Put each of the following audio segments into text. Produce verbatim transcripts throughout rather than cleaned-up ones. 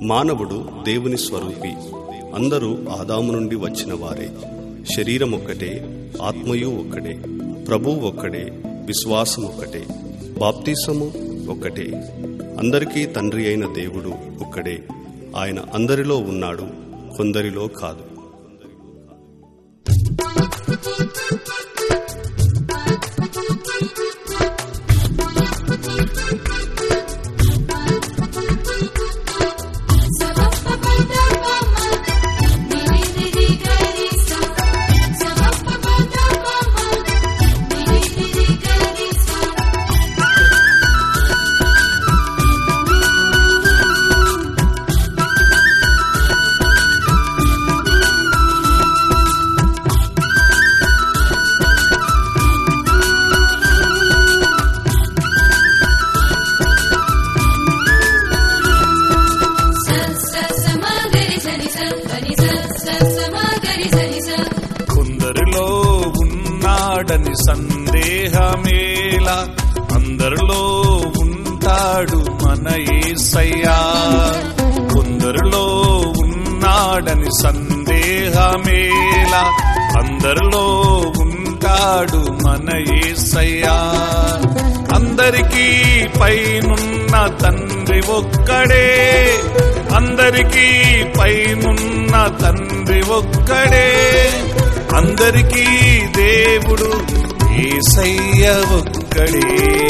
మానవుడు దేవుని స్వరూపి. అందరూ ఆదాము నుండి వచ్చిన వారే. శరీరం ఒక్కటే, ఆత్మయు ఒక్కడే. ప్రభువు ఒక్కడే, విశ్వాసం ఒక్కటే, బాప్తిసము ఒక్కటే. అందరికీ తండ్రి అయిన దేవుడు ఒక్కడే. ఆయన అందరిలో ఉన్నాడు, కొందరిలో కాదు. కొందరిలో ఉన్నాడని సందేహమేలా, అందరిలో ఉంటాడు మన యేసయ్యా. కొందరిలో ఉన్నాడని సందేహమేలా, అందరిలో ఉంటాడు మన యేసయ్యా. అందరికీ పైనున్న తండ్రి ఒక్కడే, అందరికీ పైనున్న తండ్రి ఒక్కడే. అందరికీ దేవుడు యేసయ్య ఒక్కడే.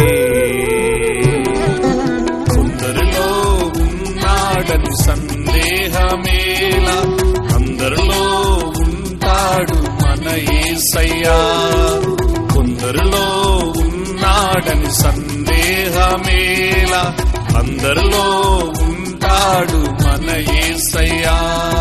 కొందరిలో ఉన్నాడని సందేహమేలా, అందరిలో ఉంటాడు మన యేసయ్యా. కొందరిలో ఉన్నాడని సందేహమేలా, అందరిలో ఉంటాడు మన యేసయ్యా.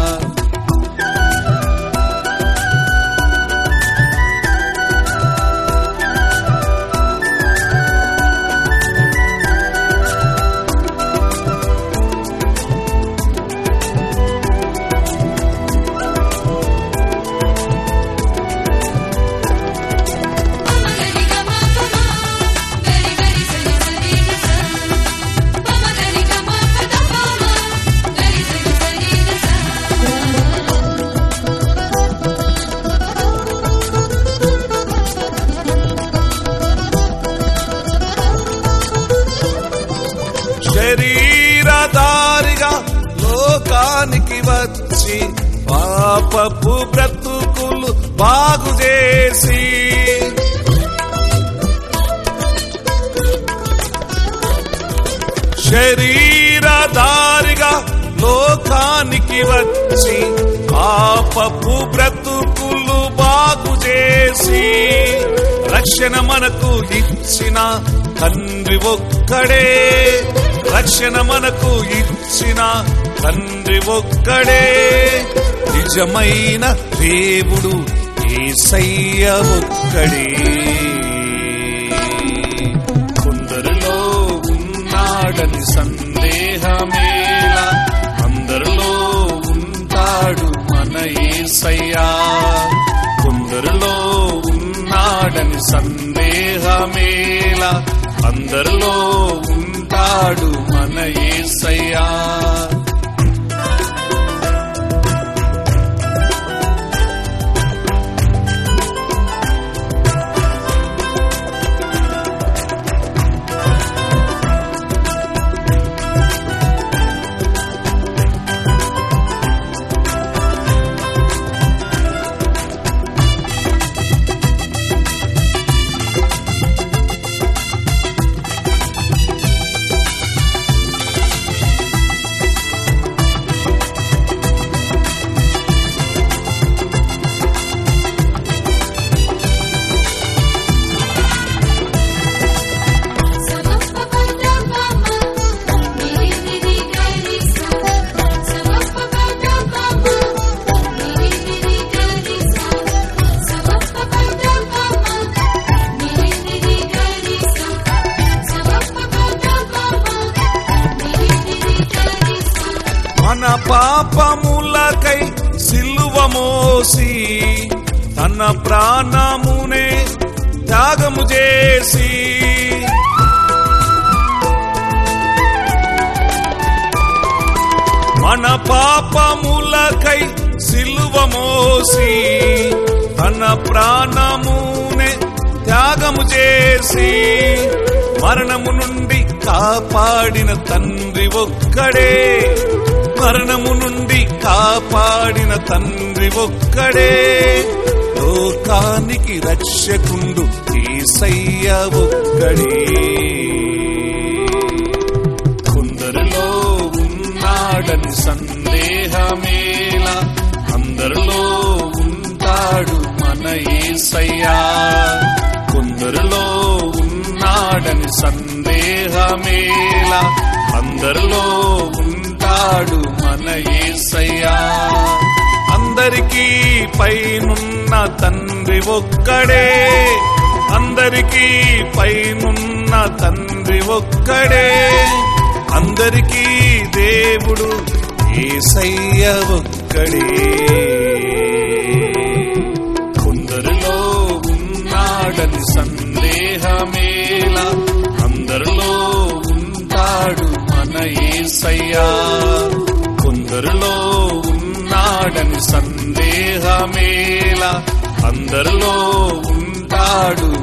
శరీరధారిగా లోకానికి వచ్చి పాపపు బ్రతుకులు బాగు చేసి, శరీరధారిగా లోకానికి వచ్చి పాపపు బ్రతుకులు బాగు చేసి, రక్షణ మనకు ఇచ్చిన తండ్రి ఒక్కడే. రక్షణ మనకు ఇచ్చిన తండ్రి ఒక్కడే. నిజమైన దేవుడు యేసయ్య ఒక్కడే. కొందరిలో ఉన్నాడని సందేహమేలా, అందరిలో ఉంటాడు మన యేసయ్యా. కొందరిలో ఉన్నాడని సందేహమేలా, అందరిలో ఉంటాడు మన యేసయ్యా. మన పాపములకై సిలువ మోసి తన ప్రాణమునే త్యాగము చేసి మన పాపములకై సిలువ మోసి తన ప్రాణమునే త్యాగము చేసి మరణము నుండి కాపాడిన తండ్రి ఒక్కడే, మరణము నుండి కాపాడిన తండ్రి ఒక్కడే. లోకానికి రక్షకుండు యేసయ్య ఒక్కడే. కొందరిలో ఉన్నాడని సందేహమేలా, అందరిలో ఉంటాడు మన యేసయ్య. కొందరిలో ఉన్నాడని సందేహమేలా, అందరిలో ఉంటాడు మన యేసయ్య. అందరికీ పైనున్న తండ్రి ఒక్కడే, అందరికీ పైనున్న తండ్రి ఒక్కడే. అందరికీ దేవుడు యేసయ్య ఒక్కడే. కొందరిలో ఉన్నాడని సందేహమేలా, అందరిలో ఉంటాడు మన యేసయ్య. కొందరిలో ఉన్నాడని సందేహమేలా, అందరిలో ఉంటాడు